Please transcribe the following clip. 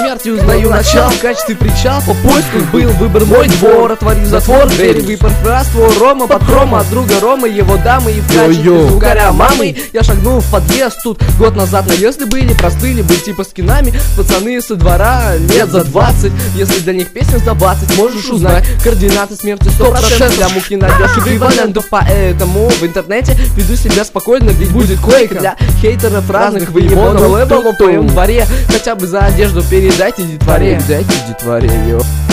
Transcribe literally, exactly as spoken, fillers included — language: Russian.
смерти узнаю начало. В качестве причал по поиску был выбор мой двор. Отворив затвор, двери выпор фраство. Рома под промо от друга Ромы, его дамы. И в качестве звукаря мамы я шагнул в подъезд. Тут год назад наезды были, простыли быть типа скинами. Пацаны со двора лет за двадцать. Если для них песня за двадцать, можешь узнать координаты смерти сто процентов. Для муки найдешь эквивалентов, поэтому в интернете веду себя спокойно, ведь будет койка для хейтеров разных. Вы его на левелу в твоем дворе. Хотя бы за одежду передайте детворе. Передайте детворе, йо.